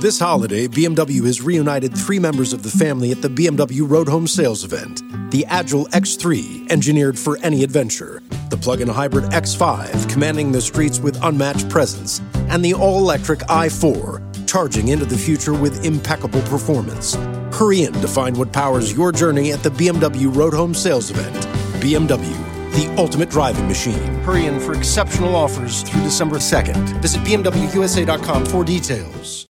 This holiday, BMW has reunited 3 members of the family at the BMW Road Home Sales event. The Agile X3, engineered for any adventure. The plug-in hybrid X5, commanding the streets with unmatched presence. And the all-electric i4, charging into the future with impeccable performance. Hurry in to find what powers your journey at the BMW Road Home Sales event. BMW, the ultimate driving machine. Hurry in for exceptional offers through December 2nd. Visit BMWUSA.com for details.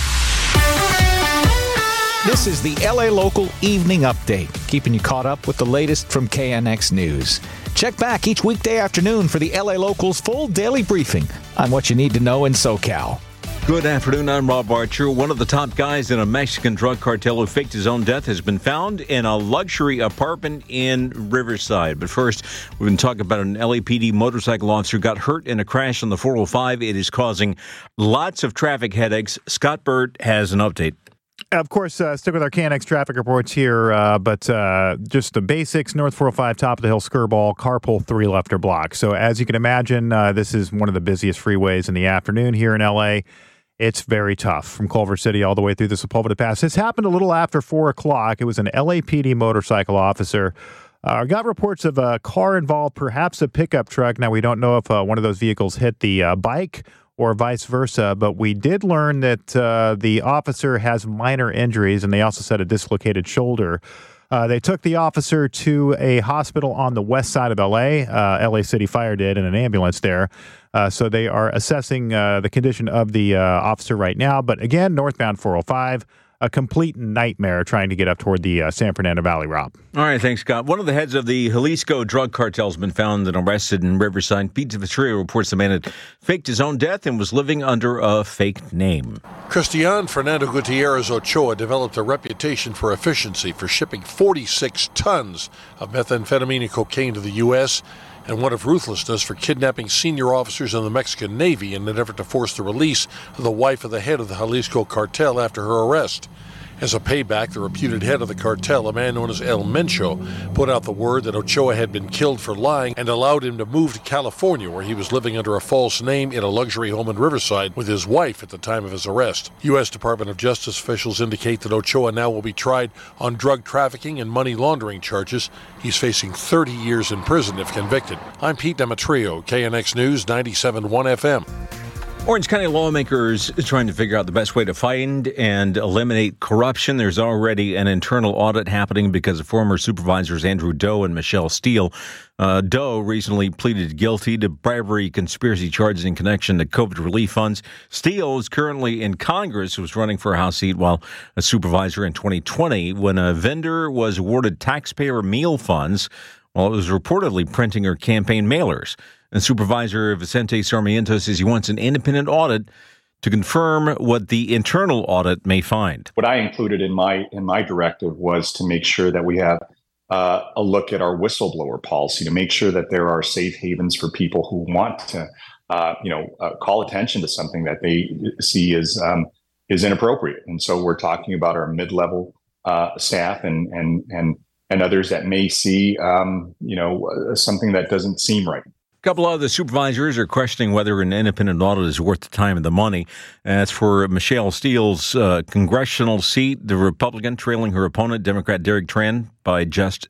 This is the LA Local Evening Update, keeping you caught up with the latest from KNX News. Check back each weekday afternoon for the LA Local's full daily briefing on what you need to know in SoCal. Good afternoon, I'm Rob Archer. One of the top guys in a Mexican drug cartel who faked his own death has been found in a luxury apartment in Riverside. But first, we've been talking about an LAPD motorcycle officer who got hurt in a crash on the 405. It is causing lots of traffic headaches. Scott Burt has an update. Of course, stick with our KNX traffic reports here, but just the basics. North 405, top of the hill, Skirball, carpool 3 left or blocked. So as you can imagine, this is one of the busiest freeways in the afternoon here in LA. It's very tough from Culver City all the way through the Sepulveda Pass. This happened a little after 4 o'clock. It was an LAPD motorcycle officer. Got reports of a car involved, perhaps a pickup truck. Now, we don't know if one of those vehicles hit the bike or vice versa, but we did learn that the officer has minor injuries, and they also said a dislocated shoulder. They took the officer to a hospital on the west side of L.A. L.A. City Fire did in an ambulance there. So they are assessing the condition of the officer right now. But again, northbound 405, a complete nightmare trying to get up toward the San Fernando Valley, Rob. All right, thanks, Scott. One of the heads of the Jalisco drug cartel has been found and arrested in Riverside. Pete Vitrio reports the man had faked his own death and was living under a fake name. Cristian Fernando Gutierrez Ochoa developed a reputation for efficiency for shipping 46 tons of methamphetamine and cocaine to the U.S., and one of ruthlessness for kidnapping senior officers in the Mexican Navy in an effort to force the release of the wife of the head of the Jalisco cartel after her arrest. As a payback, the reputed head of the cartel, a man known as El Mencho, put out the word that Ochoa had been killed for lying and allowed him to move to California, where he was living under a false name in a luxury home in Riverside with his wife at the time of his arrest. U.S. Department of Justice officials indicate that Ochoa now will be tried on drug trafficking and money laundering charges. He's facing 30 years in prison if convicted. I'm Pete Demetrio, KNX News 97.1 FM. Orange County lawmakers are trying to figure out the best way to find and eliminate corruption. There's already an internal audit happening because of former supervisors Andrew Doe and Michelle Steele. Doe recently pleaded guilty to bribery conspiracy charges in connection to COVID relief funds. Steele is currently in Congress, was running for a House seat while a supervisor in 2020 when a vendor was awarded taxpayer meal funds while it was reportedly printing her campaign mailers. And Supervisor Vicente Sarmiento says he wants an independent audit to confirm what the internal audit may find. What I included in my directive was to make sure that we have a look at our whistleblower policy, to make sure that there are safe havens for people who want to, call attention to something that they see as is inappropriate. And so we're talking about our mid-level staff and others that may see, something that doesn't seem right. A couple of the supervisors are questioning whether an independent audit is worth the time and the money. As for Michelle Steele's congressional seat, the Republican trailing her opponent, Democrat Derek Tran, by just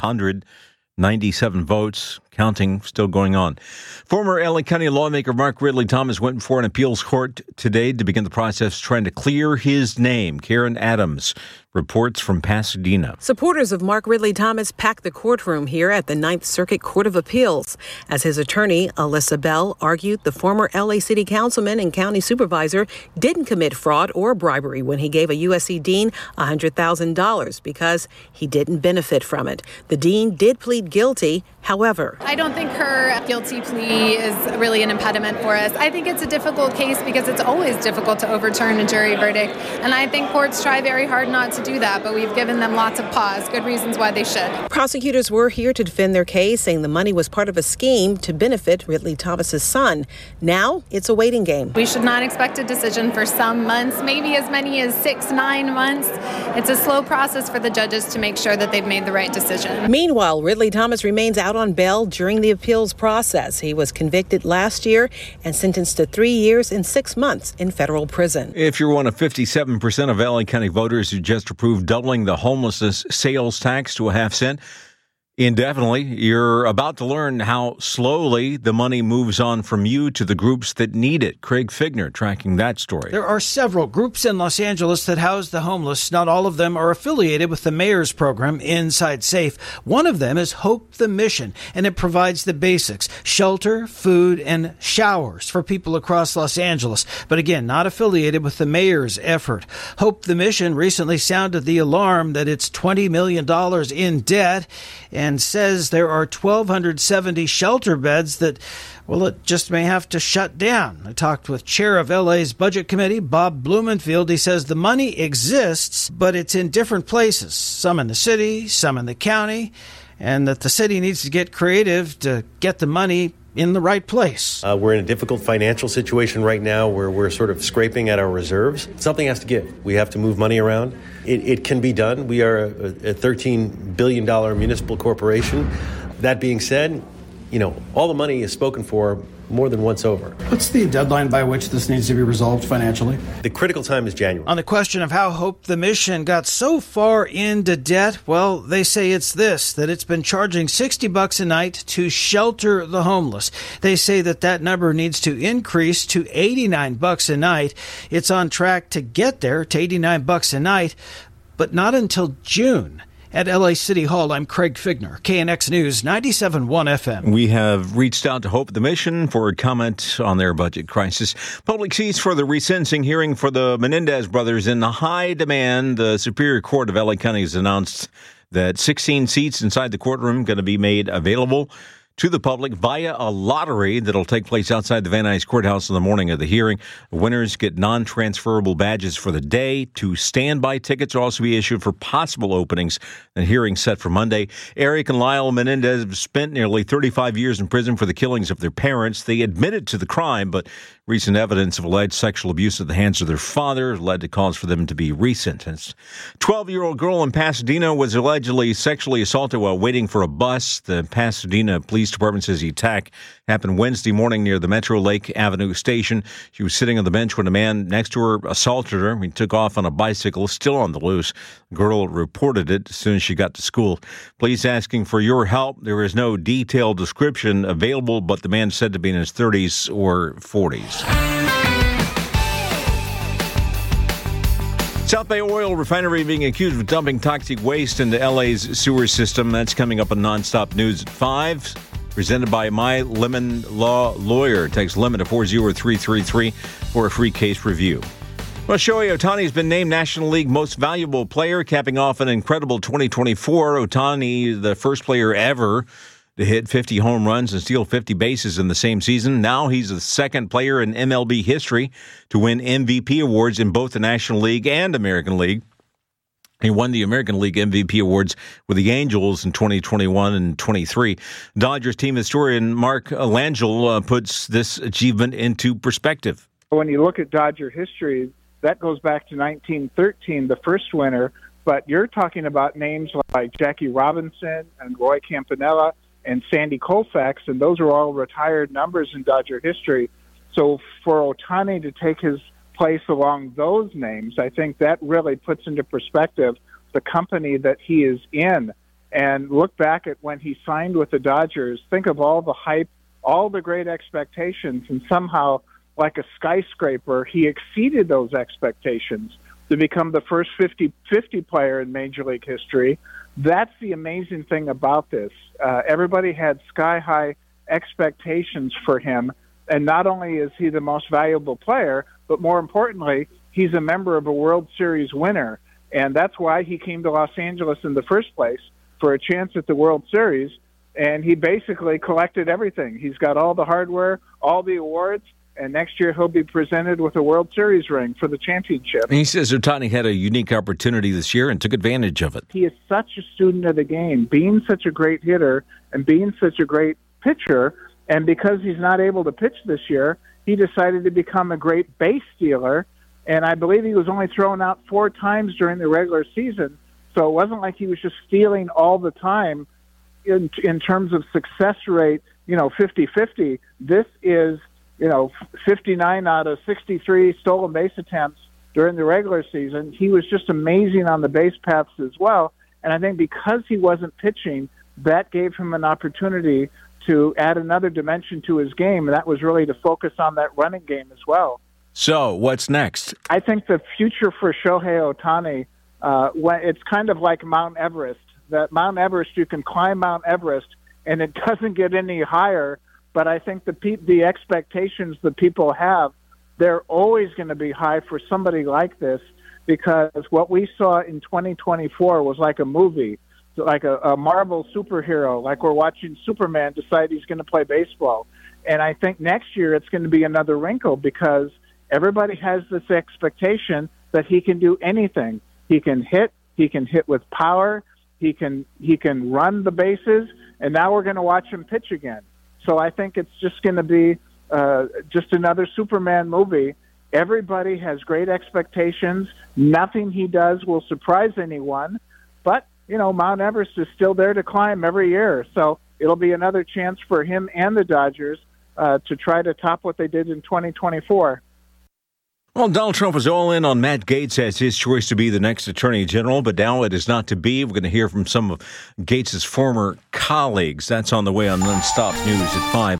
397 votes. Counting still going on. Former LA County lawmaker Mark Ridley Thomas went before an appeals court today to begin the process trying to clear his name. Karen Adams reports from Pasadena. Supporters of Mark Ridley Thomas packed the courtroom here at the Ninth Circuit Court of Appeals. As his attorney, Alyssa Bell, argued the former LA City councilman and county supervisor didn't commit fraud or bribery when he gave a USC dean $100,000 because he didn't benefit from it. The dean did plead guilty. However, I don't think her guilty plea is really an impediment for us. I think it's a difficult case because it's always difficult to overturn a jury verdict. And I think courts try very hard not to do that, but we've given them lots of pause, good reasons why they should. Prosecutors were here to defend their case, saying the money was part of a scheme to benefit Ridley Thomas's son. Now it's a waiting game. We should not expect a decision for some months, maybe as many as 6-9 months. It's a slow process for the judges to make sure that they've made the right decision. Meanwhile, Ridley Thomas remains out on bail during the appeals process. He was convicted last year and sentenced to 3 years and 6 months in federal prison. If you're one of 57% of LA County voters who just approved doubling the homelessness sales tax to a half cent indefinitely, you're about to learn how slowly the money moves on from you to the groups that need it. Craig Figner tracking that story. There are several groups in Los Angeles that house the homeless. Not all of them are affiliated with the mayor's program, Inside Safe. One of them is Hope the Mission, and it provides the basics: shelter, food, and showers for people across Los Angeles. But again, not affiliated with the mayor's effort. Hope the Mission recently sounded the alarm that it's $20 million in debt, and says there are 1,270 shelter beds that, well, it just may have to shut down. I talked with chair of LA's budget committee, Bob Blumenfield. He says the money exists, but it's in different places, some in the city, some in the county, and that the city needs to get creative to get the money in the right place. We're in a difficult financial situation right now where we're sort of scraping at our reserves. Something has to give. We have to move money around. It can be done. We are a $13 billion municipal corporation. That being said, all the money is spoken for more than once over. What's the deadline by which this needs to be resolved financially? The critical time is January. On the question of how Hope the Mission got so far into debt, well, they say it's this, that it's been charging $60 a night to shelter the homeless. They say that number needs to increase to $89 a night. It's on track to get there to $89 a night, but not until June. At LA City Hall, I'm Craig Figner, KNX News 97.1 FM. We have reached out to Hope the Mission for a comment on their budget crisis. Public seats for the resentencing hearing for the Menendez brothers in high demand. The Superior Court of LA County has announced that 16 seats inside the courtroom going to be made available to the public via a lottery that'll take place outside the Van Nuys Courthouse on the morning of the hearing. Winners get non-transferable badges for the day. 2 standby tickets will also be issued for possible openings. The hearing set for Monday. Eric and Lyle Menendez have spent nearly 35 years in prison for the killings of their parents. They admitted to the crime, but recent evidence of alleged sexual abuse at the hands of their father led to calls for them to be resentenced. 12-year-old girl in Pasadena was allegedly sexually assaulted while waiting for a bus. The Pasadena Police Department says the attack happened Wednesday morning near the Metro Lake Avenue station. She was sitting on the bench when a man next to her assaulted her. He took off on a bicycle, still on the loose. The girl reported it as soon as she got to school. Police asking for your help. There is no detailed description available, but the man said to be in his 30s or 40s. South Bay Oil Refinery being accused of dumping toxic waste into LA's sewer system. That's coming up on Nonstop News at 5. Presented by My Lemon Law Lawyer. Text Lemon to 40333 for a free case review. Well, Shohei Ohtani has been named National League Most Valuable Player, capping off an incredible 2024. Ohtani, the first player ever to hit 50 home runs and steal 50 bases in the same season. Now he's the second player in MLB history to win MVP awards in both the National League and American League. He won the American League MVP awards with the Angels in 2021 and 23. Dodgers team historian Mark Langell puts this achievement into perspective. When you look at Dodger history, that goes back to 1913, the first winner. But you're talking about names like Jackie Robinson and Roy Campanella and Sandy Koufax, and those are all retired numbers in Dodger history. So for Ohtani to take his place along those names, I think that really puts into perspective the company that he is in. And look back at when he signed with the Dodgers. Think of all the hype, all the great expectations, and somehow, like a skyscraper, he exceeded those expectations to become the first 50 player in Major League history. That's the amazing thing about this. Everybody had sky-high expectations for him, and not only is he the most valuable player, but more importantly, he's a member of a World Series winner, and that's why he came to Los Angeles in the first place, for a chance at the World Series, and he basically collected everything. He's got all the hardware, all the awards, and next year he'll be presented with a World Series ring for the championship. And he says Ohtani had a unique opportunity this year and took advantage of it. He is such a student of the game, being such a great hitter and being such a great pitcher, and because he's not able to pitch this year, he decided to become a great base stealer, and I believe he was only thrown out 4 times during the regular season, so it wasn't like he was just stealing all the time. in terms of success rate, 50-50. This is, 59 out of 63 stolen base attempts during the regular season. He was just amazing on the base paths as well. And I think because he wasn't pitching, that gave him an opportunity to add another dimension to his game, and that was really to focus on that running game as well. So, what's next? I think the future for Shohei Ohtani, it's kind of like Mount Everest. That Mount Everest, you can climb Mount Everest, and it doesn't get any higher. But I think the expectations that people have, they're always going to be high for somebody like this, because what we saw in 2024 was like a movie, like a Marvel superhero, like we're watching Superman decide he's going to play baseball. And I think next year it's going to be another wrinkle, because everybody has this expectation that he can do anything. He can hit with power, he can run the bases, and now we're going to watch him pitch again. So I think it's just going to be just another Superman movie. Everybody has great expectations. Nothing he does will surprise anyone. But, Mount Everest is still there to climb every year. So it'll be another chance for him and the Dodgers to try to top what they did in 2024. Well, Donald Trump was all in on Matt Gaetz as his choice to be the next Attorney General, but now it is not to be. We're going to hear from some of Gaetz' former colleagues. That's on the way on Nonstop News at 5.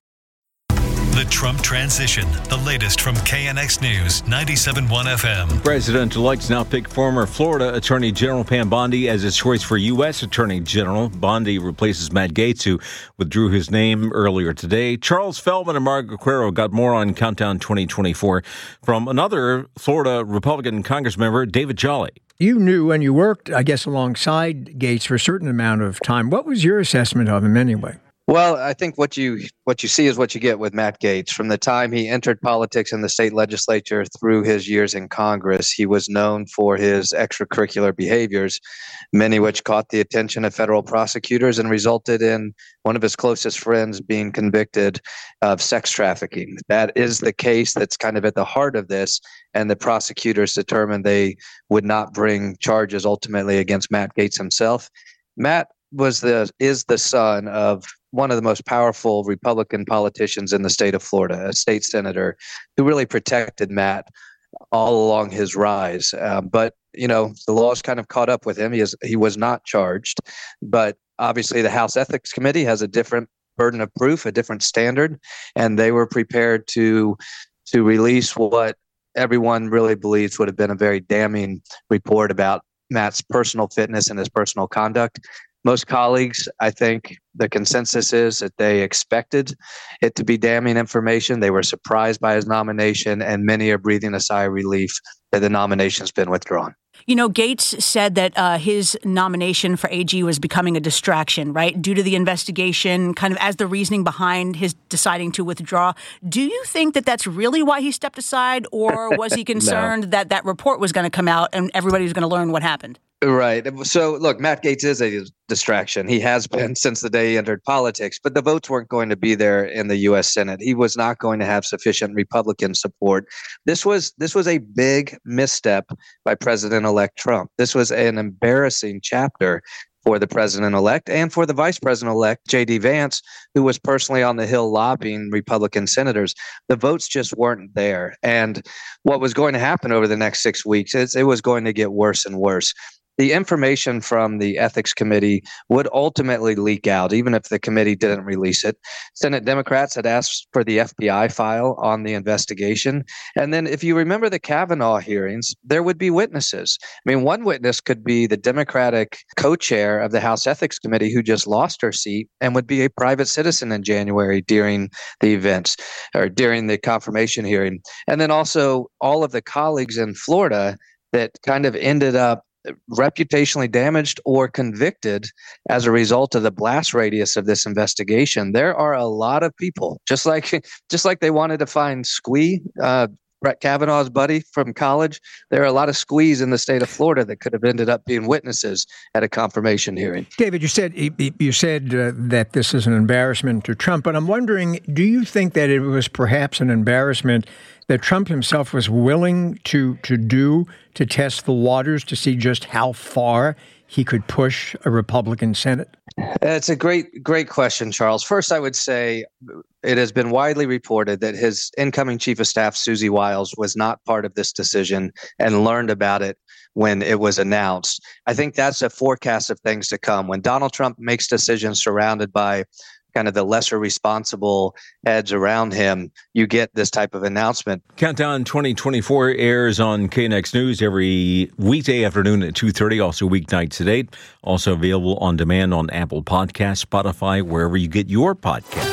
The Trump Transition, the latest from KNX News, 97.1 FM. President-elect's now picked former Florida Attorney General Pam Bondi as his choice for U.S. Attorney General. Bondi replaces Matt Gaetz, who withdrew his name earlier today. Charles Feldman and Margaret Quero got more on Countdown 2024 from another Florida Republican Congressmember, David Jolly. You knew and you worked, I guess, alongside Gaetz for a certain amount of time. What was your assessment of him anyway? Well, I think what you see is what you get with Matt Gaetz. From the time he entered politics in the state legislature through his years in Congress, he was known for his extracurricular behaviors, many which caught the attention of federal prosecutors and resulted in one of his closest friends being convicted of sex trafficking. That is the case that's kind of at the heart of this, and the prosecutors determined they would not bring charges ultimately against Matt Gaetz himself. Matt is the son of one of the most powerful Republican politicians in the state of Florida, a state senator who really protected Matt all along his rise. But, the law's kind of caught up with him. He was not charged, but obviously the House Ethics Committee has a different burden of proof, a different standard, and they were prepared to release what everyone really believes would have been a very damning report about Matt's personal fitness and his personal conduct. Most colleagues, I think the consensus is that they expected it to be damning information. They were surprised by his nomination, and many are breathing a sigh of relief that the nomination's been withdrawn. Gaetz said that his nomination for AG was becoming a distraction, right, due to the investigation, kind of as the reasoning behind his deciding to withdraw. Do you think that that's really why he stepped aside, or was he concerned No. that report was going to come out and everybody was going to learn what happened? Right. So, look, Matt Gaetz is a distraction. He has been since the day he entered politics, but the votes weren't going to be there in the U.S. Senate. He was not going to have sufficient Republican support. This was a big misstep by President-elect Trump. This was an embarrassing chapter for the president-elect and for the vice president-elect, J.D. Vance, who was personally on the Hill lobbying Republican senators. The votes just weren't there. And what was going to happen over the next 6 weeks is it was going to get worse and worse. The information from the Ethics Committee would ultimately leak out, even if the committee didn't release it. Senate Democrats had asked for the FBI file on the investigation. And then if you remember the Kavanaugh hearings, there would be witnesses. I mean, one witness could be the Democratic co-chair of the House Ethics Committee who just lost her seat and would be a private citizen in January during the events or during the confirmation hearing. And then also all of the colleagues in Florida that kind of ended up reputationally damaged or convicted as a result of the blast radius of this investigation. There are a lot of people, just like they wanted to find Squee, Brett Kavanaugh's buddy from college. There are a lot of Squees in the state of Florida that could have ended up being witnesses at a confirmation hearing. David, you said that this is an embarrassment to Trump, but I'm wondering, do you think that it was perhaps an embarrassment that Trump himself was willing to test the waters to see just how far he could push a Republican Senate? It's a great question, Charles. First, I would say it has been widely reported that his incoming chief of staff, Susie Wiles, was not part of this decision and learned about it when it was announced. I think that's a forecast of things to come. When Donald Trump makes decisions surrounded by kind of the lesser responsible heads around him, you get this type of announcement. Countdown 2024 airs on KNX News every weekday afternoon at 2:30, also weeknights at 8. Also available on demand on Apple Podcasts, Spotify, wherever you get your podcasts.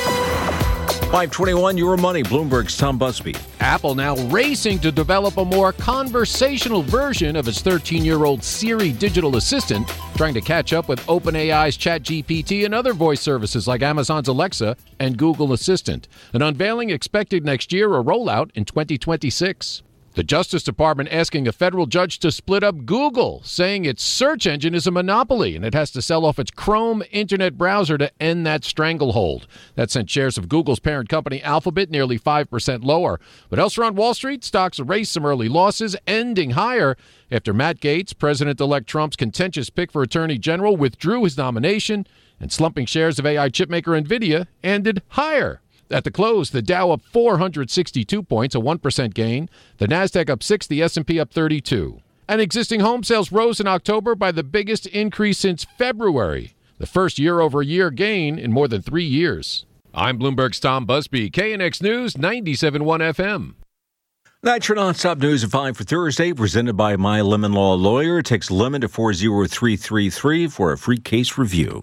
521, Your Money, Bloomberg's Tom Busby. Apple now racing to develop a more conversational version of its 13-year-old Siri digital assistant, trying to catch up with OpenAI's ChatGPT and other voice services like Amazon's Alexa and Google Assistant. An unveiling expected next year, a rollout in 2026. The Justice Department asking a federal judge to split up Google, saying its search engine is a monopoly and it has to sell off its Chrome internet browser to end that stranglehold. That sent shares of Google's parent company Alphabet nearly 5% lower. But elsewhere on Wall Street, stocks erased some early losses, ending higher after Matt Gaetz, President-elect Trump's contentious pick for Attorney General, withdrew his nomination, and slumping shares of AI chipmaker NVIDIA ended higher. At the close, the Dow up 462 points, a 1% gain. The Nasdaq up 6, the S&P up 32. And existing home sales rose in October by the biggest increase since February, the first year-over-year gain in more than 3 years. I'm Bloomberg's Tom Busby, KNX News 97.1 FM. That's your nonstop news at 5 for Thursday, presented by My Lemon Law Lawyer. Text Lemon to 40333 for a free case review.